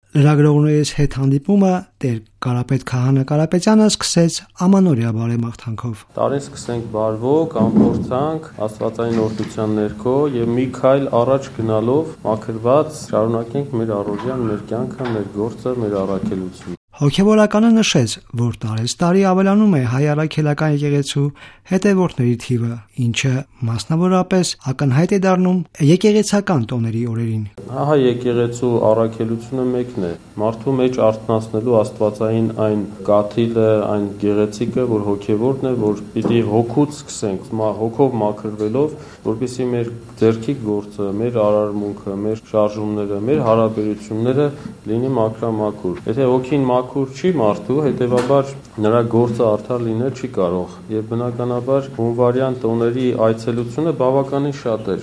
Լրագրողներից հետ հանդիպումը Տեր Կարապետ Քահանա Կարապետյանը սկսեց ամանորյա բարեմաղթանքով։ Տարին սկսենք բարվոք, ամփորձանք Աստվածային օրհնության ներքո եւ մի քայլ առաջ գնալով մաքրված շարունակենք մեր առօրյան, մեր կյանքը, մեր գործը, մեր առաքելությունը։ Հոգևորականը նշեց, որ տարեստարի ավելանում է հայ առաքելական եկեղեցու հետևորդների թիվը, ինչը մասնավորապես ակնհայտ է դառնում եկեղեցական տոների օրերին։ Ահա եկեղեցու առաքելությունը մեկն է՝ մարդու մեջ արթնացնելու Աստվածային այն կաթիլը, այն գեղեցիկը, որ հոգևորն է, որ պիտի հոգուց սկսենք, հոգով մաքրվելով, որպեսզի մեր ձեռքի գործը, մեր արարմունքը, մեր շարժումները, մեր հարաբերությունները լինի մաքրամաքուր։ Եթե հոգին մաքուր չի մարդու, հետևաբար նրա գործը արդար լինել չի կարող։ Եվ բնականաբար հունվարյան տոների այցելությունը բավականին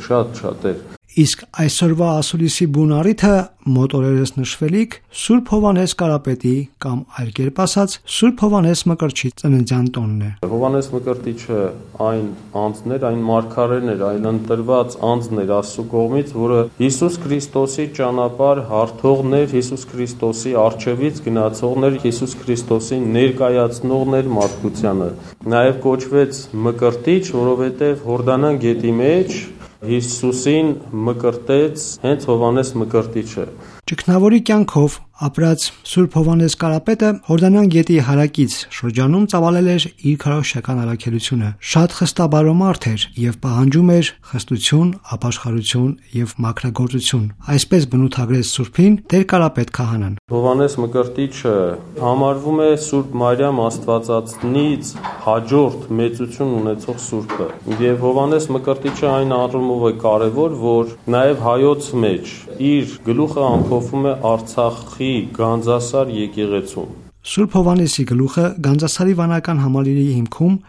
շատ էր։ Իսկ այսօրվա ասուլիսի բուն առիթը մոտ օրերս նշվելիք Սուրբ Հովհաննես Կարապետի կամ այլ կերպ ասած Սուրբ Հովհաննես Մկրտչի ծննդյան տոնն է։ Հովհաննես Մկրտիչը այն անձն էր, այն մարգարեն էր, այն ընտրված անձն էր Աստծո կողմից, որը Հիսուս Քրիստոսի ճանապարհ հարթողն էր, Հիսուս Քրիստոսի առջևից գնացողն էր, Հիսուս Քրիստոսին ներկայացնողն էր մարդկությանը։ Նաև կոչվեց Մկրտիչ, որովհետև Հորդանան գետի մեջ Հիսուսին մկրտեց հենց Հովհաննես Մկրտիչը։ Ճգնավորի կյանքով ապրած Սուրբ Հովհաննես Կարապետը Հորդանան գետի հարակից շրջանում ծավալել էր իր քարոզչական առաքելությունը։ Շատ խստաբարո մարդ էր եւ պահանջում էր խստություն, ապաշխարություն եւ մաքրագործություն։ Այսպես բնութագրեց Սուրբին Տեր Կարապետ Քահանան։ Հովհաննես Մկրտիչը համարվում է Սուրբ Մարիամ Աստվածածնից հաջորդ մեծություն ունեցող սուրբը։ Եվ Հովհաննես Մկրտիչը այն առումով է կարևոր, որ նաեւ հայոց մեջ իր գլուխը ամփոփում է Արցախի Գանձասար եկեղեցում։ Սուրբ Հովհաննեսի գլուխը Գանձասարի վանական համալիրի հիմքում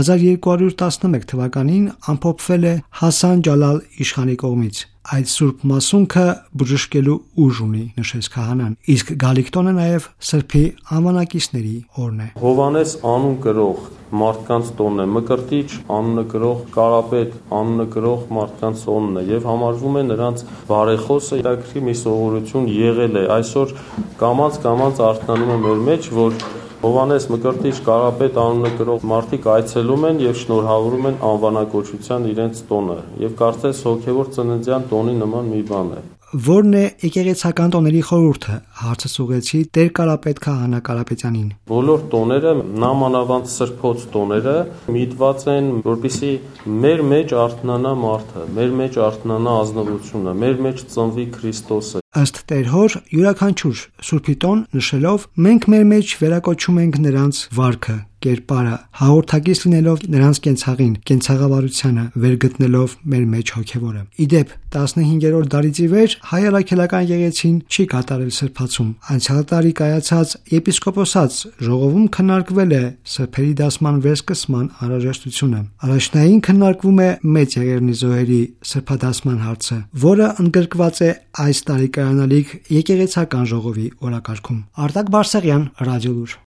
1211 թվականին ամփոփվել է Հասան Ջալալ իշխանի կողմից։ Այդ սուրբ մասունքը բժշկելու ուժ ունի, նշեց քահանան, իսկ գալիքտոնը նաև սրբի անվանակիցների օրն է։ Հովհաննես անուն կրող մարդկանց տոնն է, Մկրտիչ անունը կրող Կարապետ անունը կրող մարդկանց տոնն է եւ համարվում է նրանց բարեխոսը։ Հետաքրքիր մի սովորություն եղել է, այսօր կամաց արթնանում է մեր մեջ, որ Հովհաննես Մկրտիչ Կարապետ անունը կրող մարդիկ այցելում են եւ շնորհավորում են անվանակոչության իրենց տոնը եւ կարծես հոգեվոր ծննդյան տոնի նման մի բան է։ Որն է եկեղեցական տոների խորհուրդը, հարցը ուղղեցի Տեր Կարապետ Քահանա Կարապետյանին։ Բոլոր տոները, նամանավանդ սրբոց տոները միտված են, որպեսզի մեր մեջ արթնանա մարդը, մեր մեջ արթնանա ազնվությունը, մեր մեջ ծնվի Քրիստոսը։ Ըստ Տեր Հոր յուրաքանչյուր սուրբի տոն նշելով մենք մեր մեջ վերակոչում ենք նրանց վարքը, կերպարը, հաղորդակից լինելով նրանց կենցաղին, կենցաղավարությանը, վերգտնելով մեր մեջ հոգևորը։ Իդեպ 15-րդ դարից ի վեր հայ առաքելական եկեղեցին չի կատարել սրբացում։ Անցյալ տարի կայացած եպիսկոպոսաց ժողովում քննարկվել է սրբերի դասման վերսկսման անհրաժեշտությունը։ Առաջնային քննարկվում է մեծ եղեռնի զոհերի սրբադասման հարցը, որը ընդգրկված է այս տարի կայանալիք եկեղեցական ժողովի օրակարգում։ Արտակ Բարսեղյան, Ռադիոլուր։